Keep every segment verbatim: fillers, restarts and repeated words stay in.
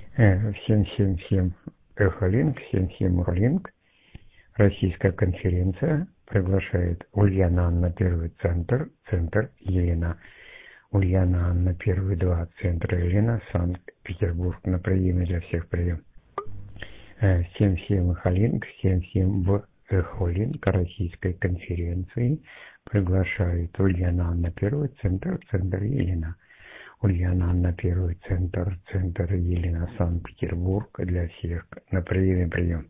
Всем, всем, всем Эхолинк, всем, всем Эхолинк. Российская конференция приглашает Ульяна Анна первый центр, центр Елена. Ульяна Анна первый два, центр Елена, Санкт-Петербург. На приеме для всех прием. Всем, всем Эхолинк, всем, всем в Эхолинк Российской конференции приглашает Ульяна Анна первый центр, центр Елена. Ульяна Анна первый центр, центр Елена, Санкт-Петербург для всех. На приеме прием.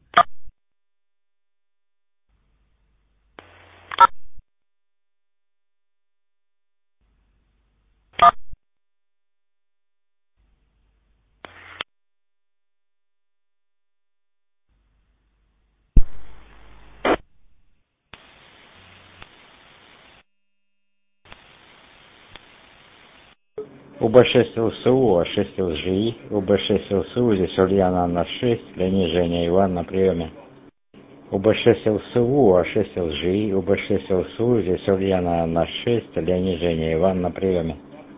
У Б шесть ЛСУ, А шесть ЛЖИ, У Б шесть ЛСУ, здесь Ульяна Анна шесть, Леонид Женя Иван на приеме. У Б шесть ЛСУ, А шесть ЛЖИ, У Б шесть ЛСУ, здесь Ульяна Анна шесть, Леонид Женя Иван на приеме.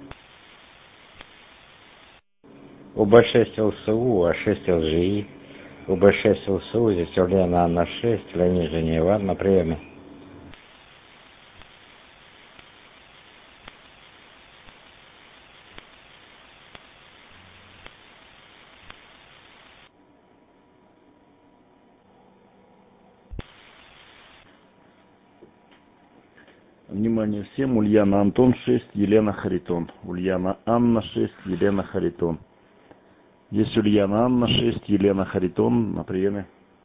У Б шесть ЛСУ, А шесть ЛЖИ, У Б шесть ЛСУ, здесь Ульяна Анна шесть, Леонид Женя Иван на приеме. Внимание всем, Ульяна Антон шесть, Елена Харитон. Ульяна Анна шесть, Елена Харитон. Здесь Ульяна Анна шесть, Елена Харитон на приеме.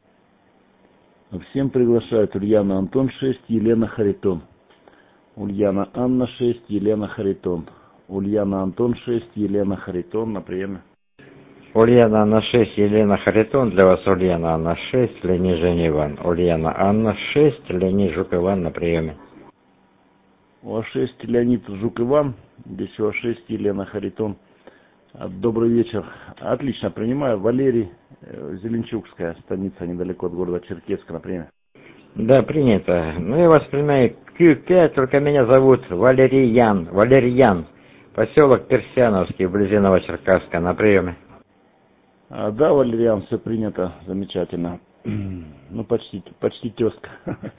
Всем приглашают Ульяна Антон шесть, Елена Харитон. Ульяна Анна шесть, Елена Харитон. Ульяна Антон шесть, Елена Харитон на приеме. Ульяна Анна шесть, Елена Харитон, для вас Ульяна Анна шесть, Леонид Женя Иван. Ульяна Анна шесть, Леонид Жук Иван на приеме. У А шесть Леонид Жук Иван, здесь У А шесть Елена Харитон. Добрый вечер. Отлично, принимаю. Валерий, Зеленчукская станица, недалеко от города Черкесска, на приеме. Да, принято. Ну, я вас принимаю Q пять, только меня зовут Валериян. Валерьян. Поселок Персяновский, вблизи Новочеркасска, на приеме. А, да, Валериан, все принято. Замечательно. Ну, почти, почти тезка.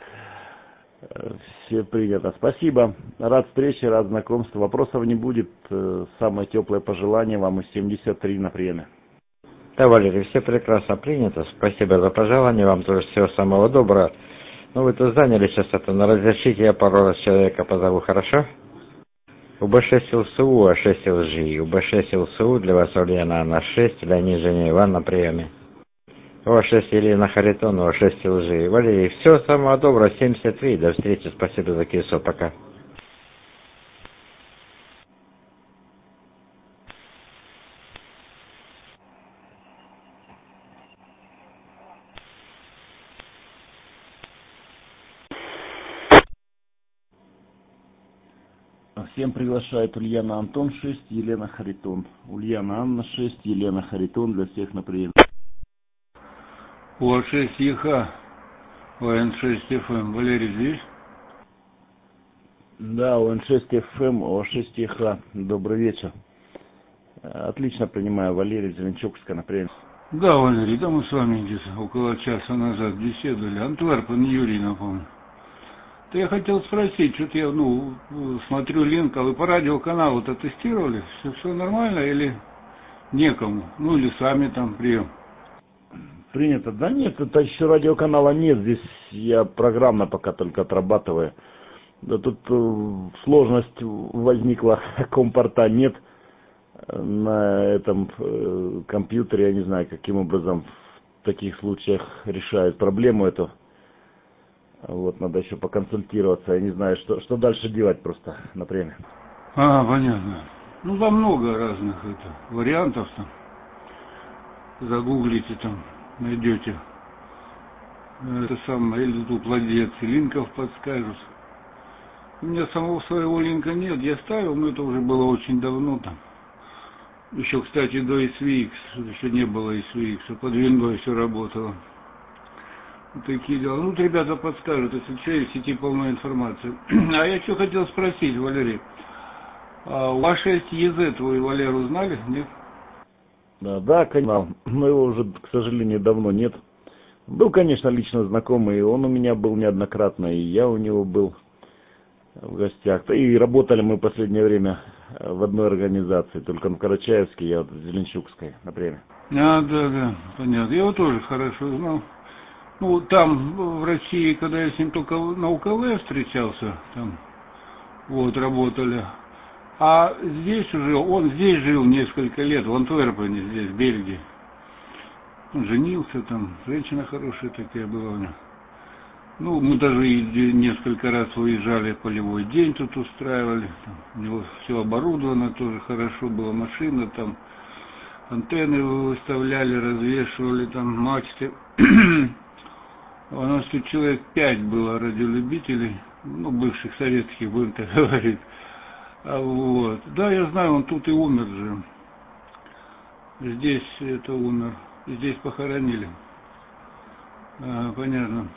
Все принято. Спасибо. Рад встрече, рад знакомству. Вопросов не будет. Самое теплое пожелание вам из семьдесят три на приеме. Да, Валерий, все прекрасно принято. Спасибо за пожелание. Вам тоже всего самого доброго. Ну, вы тут заняли сейчас это. Но разрешите, я пару раз человека позову, хорошо? У Б шесть ЛСУ, А шесть ЛЖИ. У Б шесть ЛСУ для вас Ульяна Анна шесть, Леонид Женя Иван на приеме. У А шесть Елена Харитон, У А шесть ЛЖИ. Валерий, всего самого доброго, семьдесят три. До встречи, спасибо за кису, пока. Всем приглашает Ульяна Антон шесть, Елена Харитон. Ульяна Анна шесть, Елена Харитон для всех на приеме. У А шесть ЕХ, У Н шесть эф эм. Валерий здесь? Да, У Н шесть эф эм, У А шесть ЕХ. Добрый вечер. Отлично принимаю. Валерий, Зеленчукская на приеме. Да, Валерий, да мы с вами где-то около часа назад беседовали. Антверпен Юрий, напомню. То я хотел спросить, что-то я, ну, смотрю линк, а вы по радиоканалу-то тестировали? Все, все нормально или некому? Ну, или сами там прием? Принято. Да нет, это еще радиоканала нет. Здесь я программно пока только отрабатываю. Да тут э, сложность возникла, компорта нет на этом э, компьютере. Я не знаю, каким образом в таких случаях решают проблему эту. Вот, надо еще поконсультироваться. Я не знаю, что, что дальше делать просто на премии. А, понятно. Ну, там много разных это, вариантов там. Загуглите там, найдете. Это самое, или тут владелец линков подскажут. У меня самого своего линка нет, я ставил, но это уже было очень давно там. Еще, кстати, до эс ви икс, еще не было эс ви икс, под виндой все работало. Вот такие дела. Ну, вот ребята подскажут, если что, в сети полная информация. А я что хотел спросить, Валерий, а у А шесть ЕЗ твой Валеру знали, нет? Да, да, конечно, но его уже, к сожалению, давно нет. Был, конечно, лично знакомый, он у меня был неоднократно, и я у него был в гостях. И работали мы в последнее время в одной организации, только на Карачаевске, я вот в Зеленчукской, например. А, да, да, понятно. Я его тоже хорошо знал. Ну, там, в России, когда я с ним только на УКВ встречался, там, вот, работали. А здесь уже, он здесь жил несколько лет, в Антверпене, здесь, в Бельгии. Он женился там, женщина хорошая такая была у него. Ну, мы даже и несколько раз выезжали, полевой день тут устраивали. Там, у него все оборудовано тоже хорошо, была машина, там антенны выставляли, развешивали, там мачты. У нас тут человек пять было радиолюбителей, ну, бывших советских, будем так говорить. А вот. Да, я знаю, он тут и умер же. Здесь это умер. Здесь похоронили. А, понятно.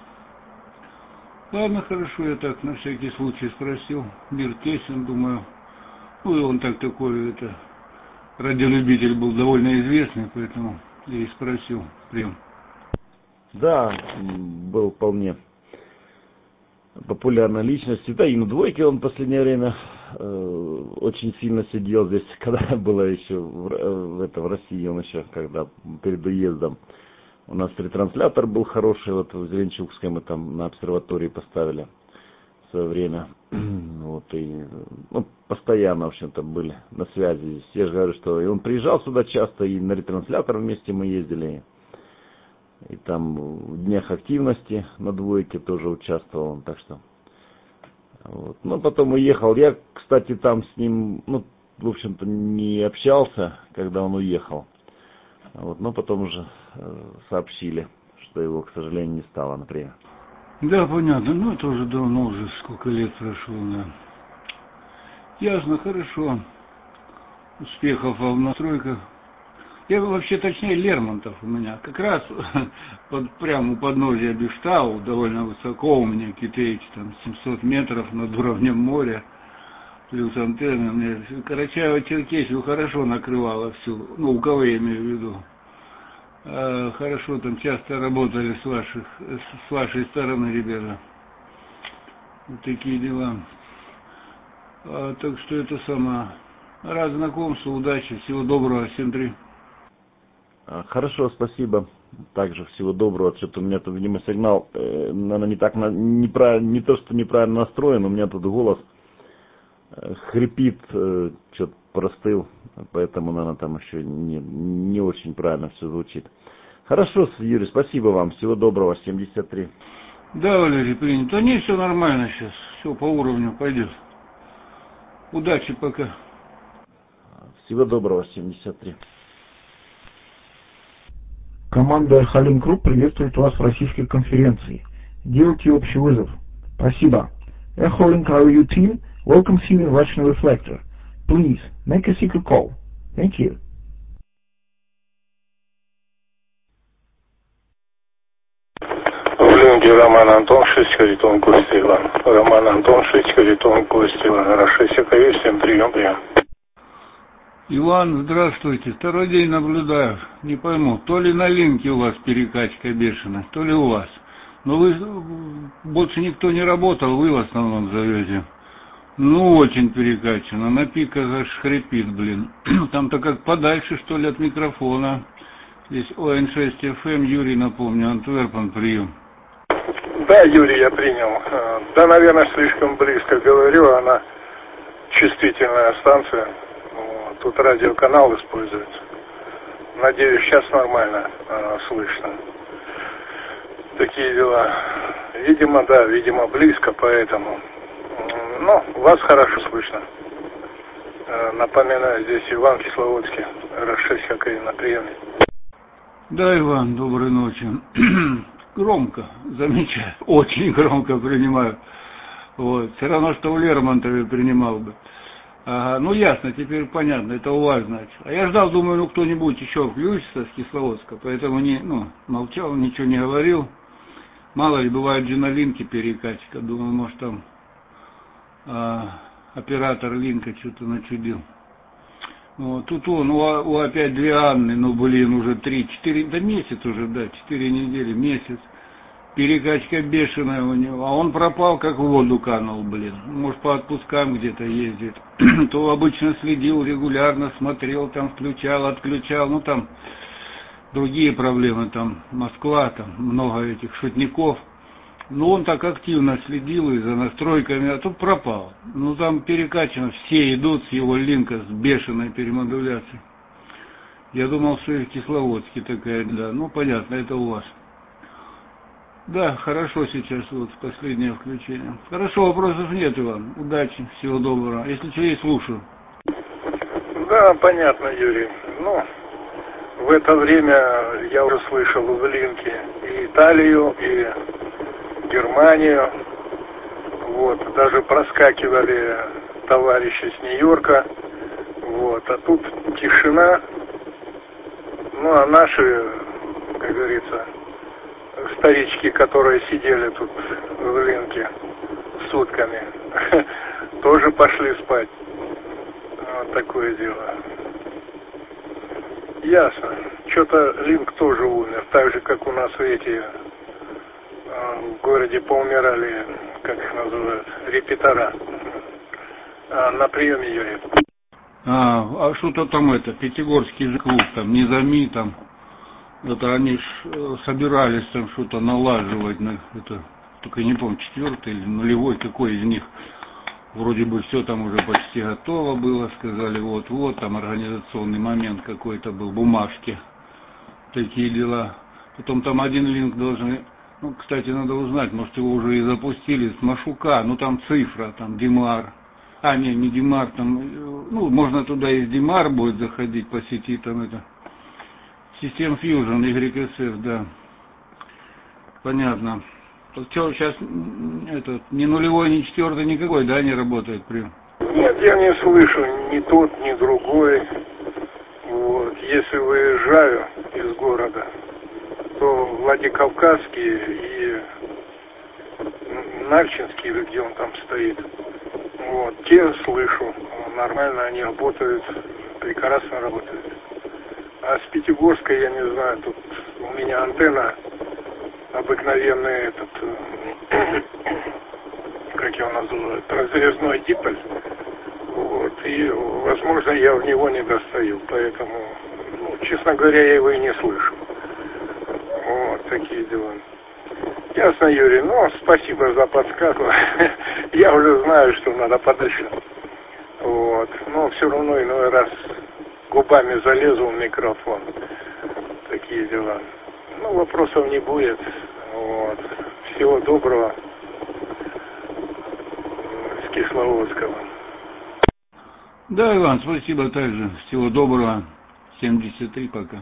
Ладно, хорошо, я так на всякий случай спросил. Мир тесен, думаю. Ну, и он так такой, это, радиолюбитель был довольно известный, поэтому я и спросил. Прием. Да, был вполне популярной личностью. Да, и на двойке он в последнее время э, очень сильно сидел здесь, когда было еще в, в, это, в России, он еще, когда перед уездом. У нас ретранслятор был хороший, вот в Зеленчукской мы там на обсерватории поставили в свое время. Вот, и ну, постоянно, в общем-то, были на связи. Я же говорю, что и он приезжал сюда часто, и на ретранслятор вместе мы ездили. И там в днях активности на двойке тоже участвовал он, так что. Вот. Ну, потом уехал. Я, кстати, там с ним, ну, в общем-то, не общался, когда он уехал. Вот. Но потом уже э, сообщили, что его, к сожалению, не стало, например. Да, понятно. Ну, это уже давно, уже сколько лет прошло, да. Ясно, хорошо. Успехов в настройках. Я вообще, точнее, Лермонтов у меня. Как раз под, прямо у подножия Бештау, довольно высоко у меня Китеич, там семьсот метров над уровнем моря, плюс антенна. Мне Карачаево-Черкесию хорошо накрывало всю, ну, УКВ я имею в виду. А, хорошо там часто работали с, ваших, с вашей стороны, ребята. Вот такие дела. А, так что это самое. Рад знакомству, удачи, всего доброго, всем три. Хорошо, спасибо. Также всего доброго. Что-то у меня тут, видимо, сигнал, э, наверное, не так, неправильно, не то, что неправильно настроен, у меня тут голос э, хрипит, э, что-то простыл, поэтому, наверное, там еще не, не очень правильно все звучит. Хорошо, Юрий, спасибо вам. Всего доброго, семьдесят три. Да, Валерий, принято. Да не, все нормально сейчас, все по уровню пойдет. Удачи пока. Всего доброго, семьдесят три. Команда Эрхалин Групп приветствует вас в российской конференции. Делайте общий вызов. Спасибо. Erholink R U team welcomes you in Russian Reflector. Please make a secret call. Thank you. В Ленге Роман Антон, шесть коритон, гость Иван. Роман Антон, шесть коритон, гость Иван. Рашесиков, всем прием, прием. Иван, здравствуйте. Второй день наблюдаю. Не пойму, то ли на линке у вас перекачка бешеная, то ли у вас. Но вы больше никто не работал, вы в основном зовете. Ну, очень перекачано. На пиках аж хрипит, блин. Там-то как подальше, что ли, от микрофона. Здесь О Н шесть эф эм, Юрий, напомню, Антверпен, прием. Да, Юрий, я принял. Да, наверное, слишком близко говорю, она чувствительная станция. Тут радиоканал используется. Надеюсь, сейчас нормально э, слышно. Такие дела. Видимо, да, видимо, близко, поэтому. Ну, вас хорошо слышно. Э, напоминаю, здесь Иван Кисловодский, Р шесть ХКИ на приеме. Да, Иван, доброй ночи. Громко, замечаю, очень громко принимаю. Вот. Все равно, что в Лермонтове принимал бы. Ага, ну ясно, теперь понятно, это у вас, значит. А я ждал, думаю, ну кто-нибудь еще включится с Кисловодска, поэтому не, ну, молчал, ничего не говорил. Мало ли, бывают же на линке перекачка, думаю, может там а, оператор линка что-то начудил. Вот, тут он, у, у опять две Анны, ну блин, уже три, четыре, да месяц уже, да, четыре недели, месяц. Перекачка бешеная у него, а он пропал, как в воду канул, блин. Может, по отпускам где-то ездит. То обычно следил регулярно, смотрел, там включал, отключал, ну там другие проблемы, там Москва, там много этих шутников. Но он так активно следил и за настройками, а тут пропал. Ну там перекачано, все идут с его линка с бешеной перемодуляцией. Я думал, что и в Кисловодске такая, да, ну понятно, это у вас. Да, хорошо сейчас, вот последнее включение. Хорошо, вопросов нет, Иван. Удачи, всего доброго. Если что, я слушаю. Да, понятно, Юрий. Ну, в это время я уже слышал в линке и Италию, и Германию. Вот, даже проскакивали товарищи с Нью-Йорка. Вот, а тут тишина. Ну, а наши, как говорится, старички, которые сидели тут в линке сутками, тоже пошли спать. Вот такое дело. Ясно. Что-то линк тоже умер, так же, как у нас эти в городе поумирали, как их называют, репетора. А, на приеме, Юрий. А, а что-то там это, Пятигорский же клуб, там, Низами, там, это они ж собирались там что-то налаживать, на это, только не помню, четвертый или нулевой, какой из них. Вроде бы все там уже почти готово было, сказали, вот-вот, там организационный момент какой-то был, бумажки, такие дела. Потом там один линк должны, ну, кстати, надо узнать, может его уже и запустили, с Машука, ну там цифра, там Димар. А, не, не Димар, там, ну, можно туда из Димар будет заходить по сети, там это, System Fusion, Y S F, да. Понятно. Что, сейчас этот, ни нулевой, ни четвертый никакой, да, не работает прием? Нет, я не слышу ни тот, ни другой. Вот. Если выезжаю из города, то Владикавказский и Нальчинский, или где он там стоит, вот, те слышу. Нормально они работают, прекрасно работают. А с Пятигорской, я не знаю, тут у меня антенна обыкновенный этот, как его называют, разрезной диполь. Вот, и, возможно, я в него не достаю, поэтому, ну, честно говоря, я его и не слышу. Вот, такие дела. Ясно, Юрий, ну, спасибо за подсказку. Я уже знаю, что надо подальше. Вот, но все равно иной раз губами залезу в микрофон. Такие дела. Ну, вопросов не будет. Вот. Всего доброго. С Кисловодского. Да, Иван, спасибо также. Всего доброго. семьдесят три пока.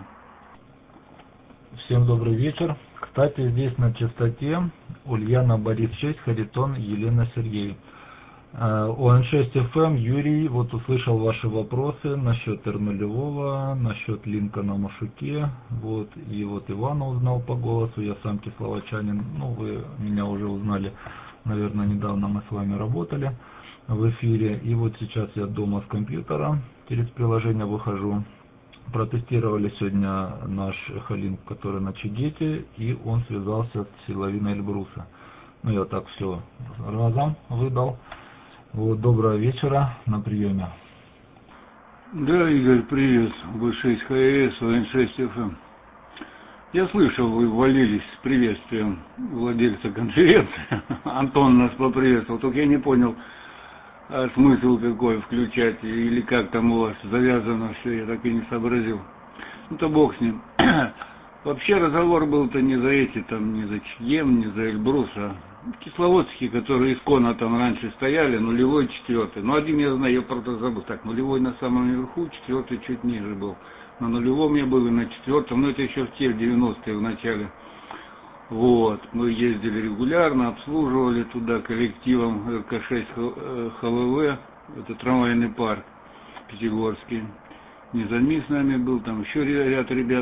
Всем добрый вечер. Кстати, здесь на частоте Ульяна Борис шесть, Харитон Елена Сергей. О Н шесть эф эм Юрий, вот услышал ваши вопросы насчет эр нулевого, насчет линка на Машуке, вот, и вот Ивана узнал по голосу, я сам кисловодчанин, ну, вы меня уже узнали, наверное, недавно мы с вами работали в эфире, и вот сейчас я дома с компьютера, через приложение выхожу, протестировали сегодня наш Эхолинк, который на Чигете, и он связался с силовиной Эльбруса. Ну, я так все разом выдал. Вот, доброго вечера, на приеме. Да, Игорь, привет. вэ шесть ха эс, о эн шесть эф эм. Я слышал, вы ввалились с приветствием владельца конференции. Антон нас поприветствовал, только я не понял, а смысл какой включать, или как там у вас завязано все, я так и не сообразил. Ну-то бог с ним. Вообще разговор был-то не за эти, там, не за Чьем, не за Эльбрус, а кисловодские, которые исконно там раньше стояли, нулевой, четвертый. Ну, один я знаю, я правда забыл. Так, нулевой на самом верху, четвертый чуть ниже был. На нулевом я был и на четвертом, но это еще в те девяностые в начале. Вот, мы ездили регулярно, обслуживали туда коллективом эр ка шесть ха вэ вэ, это трамвайный парк Пятигорский. Низами с нами был, там еще ряд ребят.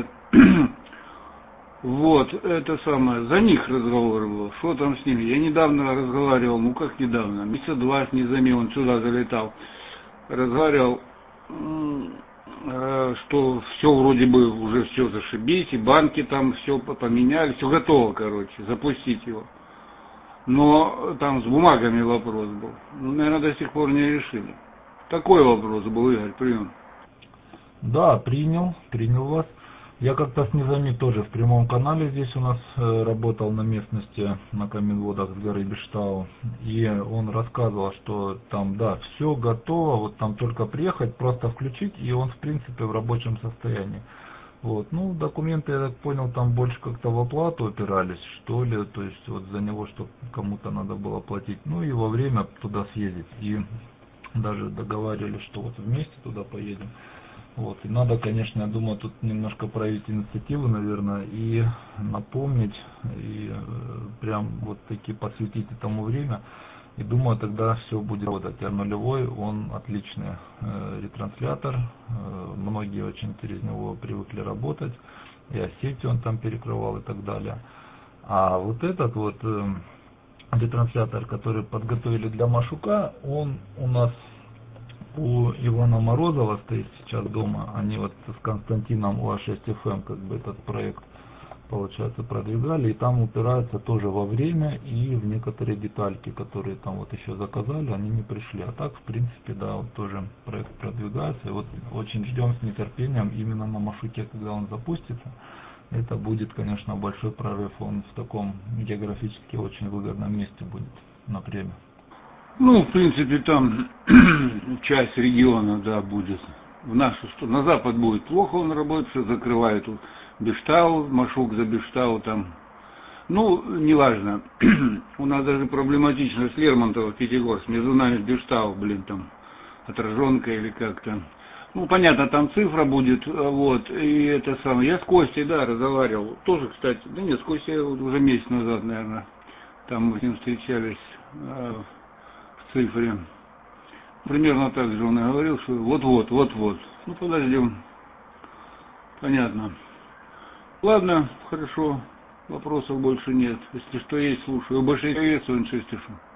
Вот, это самое, за них разговор был, что там с ними. Я недавно разговаривал, ну как недавно, месяца два с Низами, он сюда залетал. Разговаривал, что все вроде бы уже все зашибись, и банки там все поменяли, все готово, короче, запустить его. Но там с бумагами вопрос был. Ну, наверное, до сих пор не решили. Такой вопрос был, Игорь, прием. Да, принял, принял вас. Я как-то с Низами тоже в прямом канале здесь у нас э, работал на местности, на Каменводах с горы Бештау. И он рассказывал, что там, да, все готово, вот там только приехать, просто включить, и он, в принципе, в рабочем состоянии. Вот, ну, документы, я так понял, там больше как-то в оплату опирались, что ли, то есть вот за него, что кому-то надо было платить, ну, и во время туда съездить. И даже договаривались, что вот вместе туда поедем. Вот. И надо, конечно, я думаю, тут немножко проявить инициативу, наверное, и напомнить, и э, прям вот таки посвятить этому время. И думаю, тогда все будет работать. А нулевой, он отличный э, ретранслятор, э, многие очень через него привыкли работать, и сети он там перекрывал и так далее. А вот этот вот э, ретранслятор, который подготовили для Машука, он у нас у Ивана Морозова стоит сейчас дома. Они вот с Константином у А шесть эф эм как бы этот проект, получается, продвигали, и там упираются тоже во время и в некоторые детальки, которые там вот еще заказали, они не пришли. А так, в принципе, да, вот тоже проект продвигается, и вот очень ждем с нетерпением именно на Машуке, когда он запустится. Это будет, конечно, большой прорыв, он в таком географически очень выгодном месте будет на премию. Ну, в принципе, там часть региона, да, будет в нашу сторону. На запад будет плохо он работает, все закрывает. Тут Бештау, Машук за Бештау там. Ну, неважно. У нас даже проблематично с Лермонтово, Пятигорск, между нами Бештау, блин, там, отраженка или как-то. Ну, понятно, там цифра будет, вот, и это самое. Я с Костей, да, разговаривал. Тоже, кстати, да нет, с Костей уже месяц назад, наверное, там мы с ним встречались в цифре. Примерно так же он и говорил, что вот-вот, вот-вот. Ну, подождем. Понятно. Ладно, хорошо. Вопросов больше нет. Если что есть, слушаю. Больше приветствую, шесть эф эм.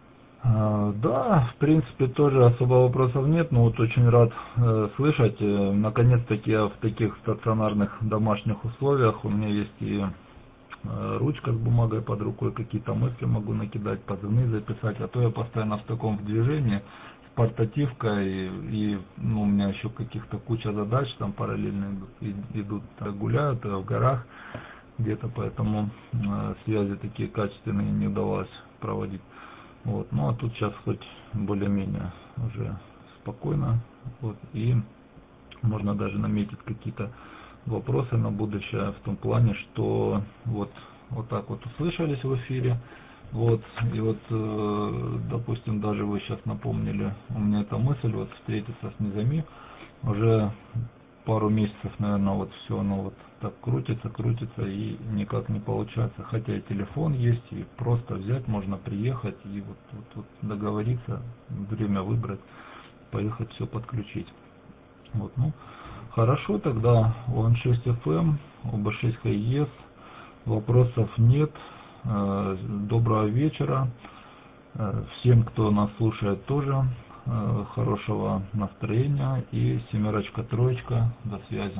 А, да, в принципе, тоже особо вопросов нет, но вот очень рад э, слышать. Э, наконец-таки я в таких стационарных домашних условиях, у меня есть и э, ручка с бумагой под рукой, какие-то мысли могу накидать, позывные записать, а то я постоянно в таком движении, с портативкой, и, и ну, у меня еще каких-то куча задач там параллельно идут, и, идут гуляют в горах где-то, поэтому э, связи такие качественные не удавалось проводить. Вот, ну а тут сейчас хоть более-менее уже спокойно, вот, и можно даже наметить какие-то вопросы на будущее в том плане, что вот, вот так вот услышались в эфире, вот, и вот, э, допустим, даже вы сейчас напомнили, у меня эта мысль вот встретиться с Низами, уже пару месяцев, наверное, вот все оно вот так крутится, крутится и никак не получается. Хотя и телефон есть, и просто взять, можно приехать и вот, вот, вот договориться, время выбрать, поехать все подключить. Вот, ну, хорошо, тогда у Ан шесть эф эм, у Бэ шесть Хай Ес вопросов нет. Доброго вечера. Всем, кто нас слушает, тоже хорошего настроения и семерочка, троечка, до связи.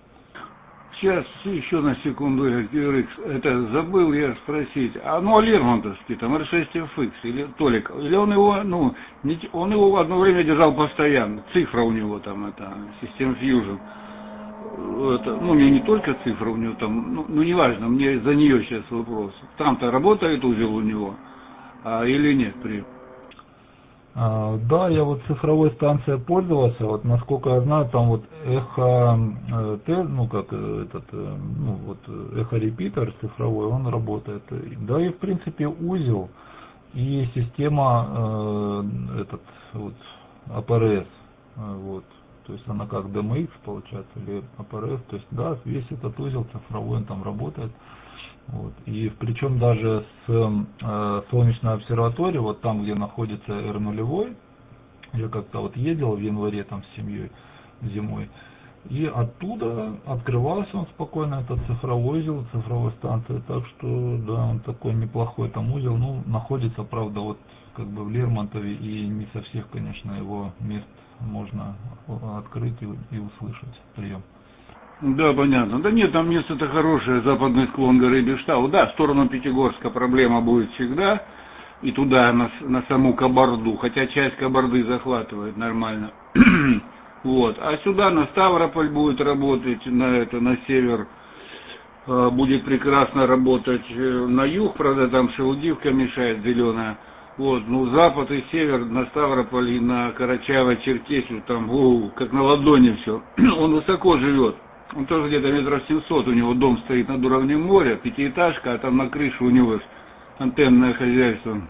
Сейчас еще на секунду, это забыл я спросить, а ну а Лермонтовский, там Эр шесть эф икс или Толик, или он его, ну, не, он его одно время держал постоянно, цифра у него там, это, System Fusion, это, ну, мне не только цифра у него там, ну, ну неважно, мне за нее сейчас вопрос, там-то работает узел у него, а, или нет, при А, да, я вот цифровой станцией пользовался, вот насколько я знаю, там вот эхо, э, те, ну как э, этот, э, ну вот эхо-репитер цифровой, он работает. Да и в принципе узел и система э, этот вот А Пэ Эр Эс, э, вот, то есть она как Дэ Эм Икс получается или А Пэ Эр Эс, то есть да, весь этот узел цифровой он там работает. Вот. И причем даже с э, солнечной обсерватории, вот там, где находится Эр ноль, я как-то вот ездил в январе там с семьей зимой, и оттуда открывался он спокойно, этот цифровой узел, цифровой станции, так что да, он такой неплохой там узел, ну, находится, правда, вот как бы в Лермонтове, и не со всех, конечно, его мест можно открыть и, и услышать. Прием. Да, понятно. Да нет, там место-то хорошее, западный склон горы Биштау. Да, в сторону Пятигорска проблема будет всегда. И туда, на, на саму Кабарду. Хотя часть Кабарды захватывает нормально. Вот. А сюда на Ставрополь будет работать, на это, на север. Будет прекрасно работать на юг, правда, там шелудивка мешает зеленая. Вот, ну, запад и север на Ставрополь и на Карачаево-Черкесию, там, о, как на ладони все. Он высоко живет. Он тоже где-то метров семьсот, у него дом стоит над уровнем моря, пятиэтажка, а там на крыше у него антенное хозяйство.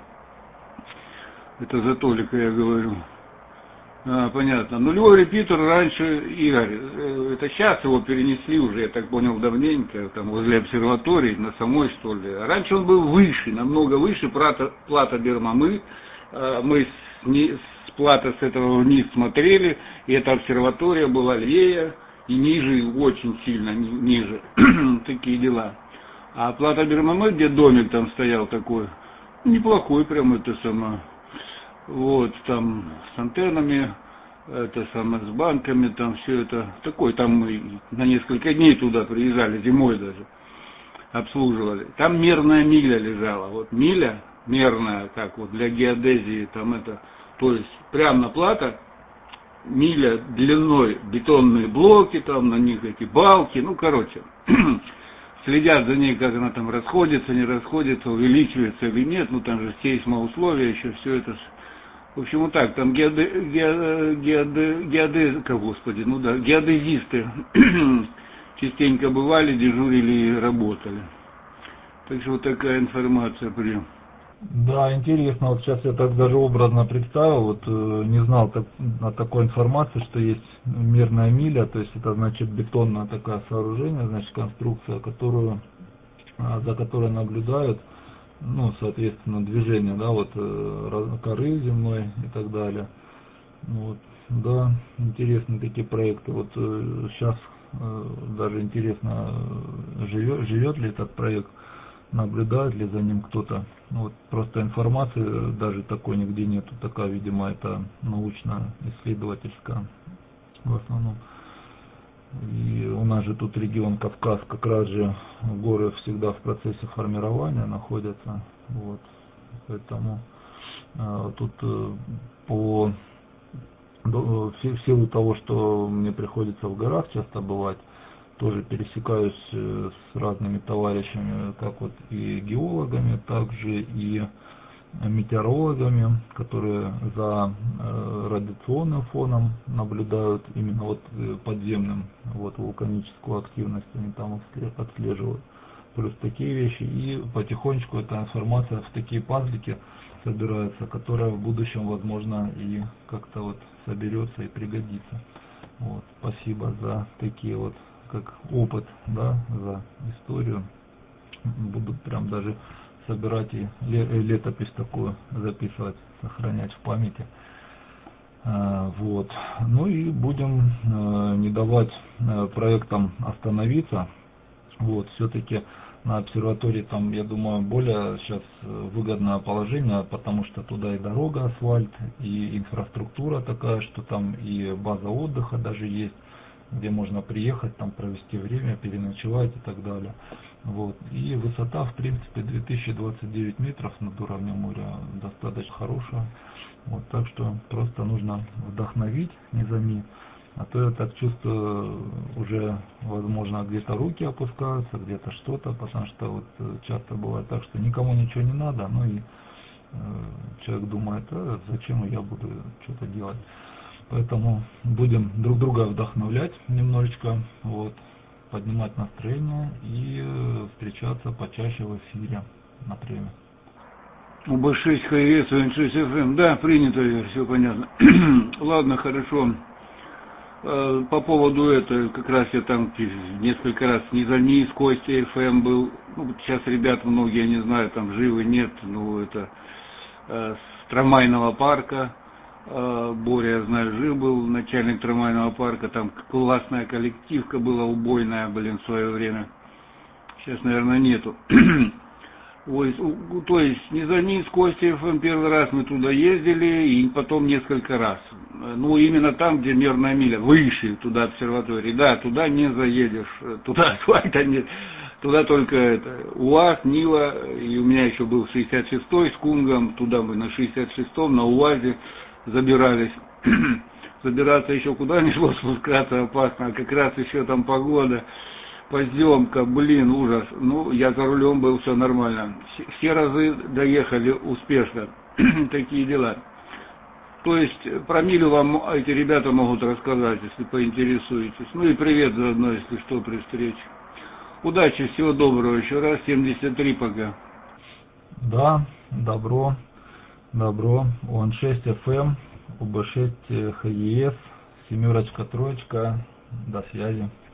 Это за Толика я говорю. А, понятно. Нулевой репитер раньше, Игорь, это сейчас его перенесли уже, я так понял, давненько, там возле обсерватории, на самой, что ли. Раньше он был выше, намного выше, плата, плата Бермамы. Мы с, не, с плата с этого вниз смотрели, и эта обсерватория была левее, и ниже, очень сильно ниже. Такие дела. А плата Бермамы, где домик там стоял такой, неплохой прям это самое. Вот, там с антеннами, это самое, с банками, там все это, такой, там мы на несколько дней туда приезжали, зимой даже, обслуживали. Там мерная миля лежала, вот миля мерная, как вот для геодезии, там это, то есть прямо на плата, миля длиной, бетонные блоки, там на них эти балки, ну, короче, следят за ней, как она там расходится, не расходится, увеличивается или нет, ну, там же сейсмоусловия еще, все это. В общем, вот так, там геоде, геоде, геоде, геоде, господи, ну да, геодезисты частенько бывали, дежурили и работали. Так что вот такая информация прием. Да, интересно, вот сейчас я так даже образно представил, вот э, не знал так, о такой информации, что есть мерная миля, то есть это значит бетонное такое сооружение, значит конструкция, которую, э, за которой наблюдают, ну, соответственно, движение, да, вот э, коры земной и так далее. Вот, да, интересные такие проекты. Вот э, сейчас э, даже интересно, живет, живет ли этот проект, наблюдает ли за ним кто-то. Вот просто информации даже такой нигде нету. Такая, видимо, это научно-исследовательская в основном. И у нас же тут регион Кавказ, как раз же горы всегда в процессе формирования находятся. Вот. Поэтому э, тут э, по до, в силу того, что мне приходится в горах часто бывать, тоже пересекаюсь с разными товарищами, как вот и геологами, также и метеорологами, которые за э, радиационным фоном наблюдают именно вот подземным, вот вулканическую активность они там отслеживают. Плюс такие вещи, и потихонечку эта информация в такие пазлики собирается, которая в будущем, возможно, и как-то вот соберется и пригодится. Вот, спасибо за такие вот, как опыт, да, за историю. Буду прям даже собирать и летопись такую записывать, сохранять в памяти. Вот. Ну и будем не давать проектам остановиться. Вот, все-таки на обсерватории там, я думаю, более сейчас выгодное положение, потому что туда и дорога, асфальт, и инфраструктура такая, что там и база отдыха даже есть, где можно приехать, там провести время, переночевать и так далее. Вот. И высота, в принципе, две тысячи двадцать девять метров над уровнем моря, достаточно хорошая. Вот, так что просто нужно вдохновить низами. А то я так чувствую, уже, возможно, где-то руки опускаются, где-то что-то, потому что вот часто бывает так, что никому ничего не надо, ну и э, человек думает, а зачем я буду что-то делать. Поэтому будем друг друга вдохновлять немножечко, вот, поднимать настроение и встречаться почаще в эфире на время. У бэ шесть ХС, эн шесть эф эм, да, принято, все понятно. Ладно, хорошо. По поводу этого, как раз я там несколько раз низами с Костей эф эм был, ну, сейчас ребят многие, не знаю, там живы, нет, ну, это э, с трамвайного парка, э, Боря, я знаю, жив был, начальник трамвайного парка, там классная коллективка была убойная, блин, в свое время, сейчас, наверное, нету. Ой, у- то есть Низанинск, Костев, первый раз мы туда ездили, и потом несколько раз. Ну, именно там, где мерная миля, выше туда обсерватории. Да, туда не заедешь, туда асфальта нет. Туда только это, УАЗ, Нива, и у меня еще был шестьдесят шестой с Кунгом, туда мы на шестьдесят шестом, на УАЗе забирались. Забираться еще куда-нибудь, спускаться опасно, а как раз еще там погода. Поземка, блин, ужас. Ну, я за рулем был, все нормально. Все разы доехали успешно. Такие дела. То есть про милю вам эти ребята могут рассказать, если поинтересуетесь. Ну и привет заодно, если что, при встрече. Удачи, всего доброго еще раз. семьдесят три пока. Да, добро, добро. он шесть эф эм, УБ шесть ХЕС, семерочка, троечка. До связи.